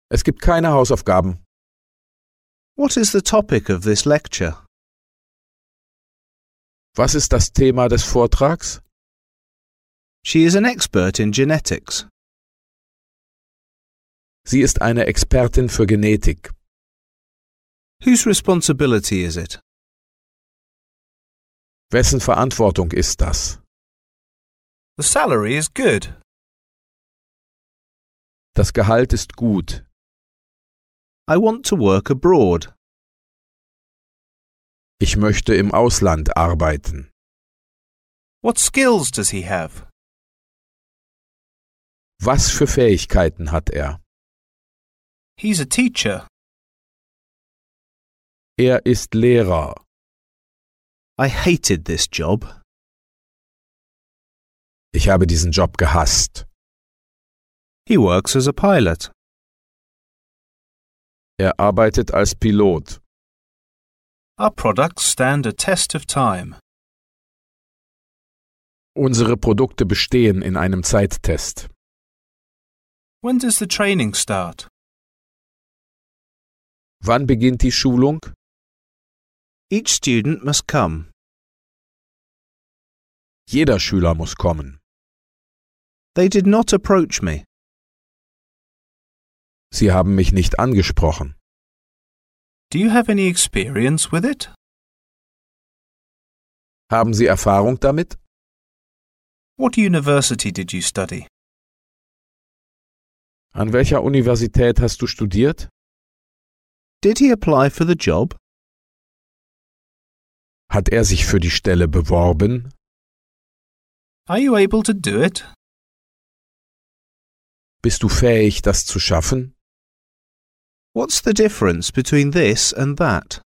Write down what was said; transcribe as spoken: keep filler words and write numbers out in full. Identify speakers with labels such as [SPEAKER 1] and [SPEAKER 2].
[SPEAKER 1] Es gibt keine Hausaufgaben.
[SPEAKER 2] What is the topic of this lecture?
[SPEAKER 1] Was ist das Thema des Vortrags?
[SPEAKER 2] She is an expert in genetics.
[SPEAKER 1] Sie ist eine Expertin für Genetik.
[SPEAKER 2] Whose responsibility is it?
[SPEAKER 1] Wessen Verantwortung ist das?
[SPEAKER 2] The salary is good.
[SPEAKER 1] Das Gehalt ist gut.
[SPEAKER 2] I want to work abroad.
[SPEAKER 1] Ich möchte im Ausland arbeiten.
[SPEAKER 2] What skills does he have?
[SPEAKER 1] Was für Fähigkeiten hat er?
[SPEAKER 2] He's a teacher.
[SPEAKER 1] Er ist Lehrer.
[SPEAKER 2] I hated this job.
[SPEAKER 1] Ich habe diesen Job gehasst.
[SPEAKER 2] He works as a pilot.
[SPEAKER 1] Er arbeitet als Pilot.
[SPEAKER 2] Our products stand a test of time.
[SPEAKER 1] Unsere Produkte bestehen in einem Zeittest.
[SPEAKER 2] When does the training start?
[SPEAKER 1] Wann beginnt die Schulung?
[SPEAKER 2] Each student must come.
[SPEAKER 1] Jeder Schüler muss kommen.
[SPEAKER 2] They did not approach me.
[SPEAKER 1] Sie haben mich nicht angesprochen.
[SPEAKER 2] Do you have any experience with it?
[SPEAKER 1] Haben Sie Erfahrung damit?
[SPEAKER 2] What university did you study?
[SPEAKER 1] An welcher Universität hast du studiert?
[SPEAKER 2] Did he apply for the job?
[SPEAKER 1] Hat er sich für die Stelle beworben?
[SPEAKER 2] Are you able to do it?
[SPEAKER 1] Bist du fähig, das zu schaffen?
[SPEAKER 2] What's the difference between this and that?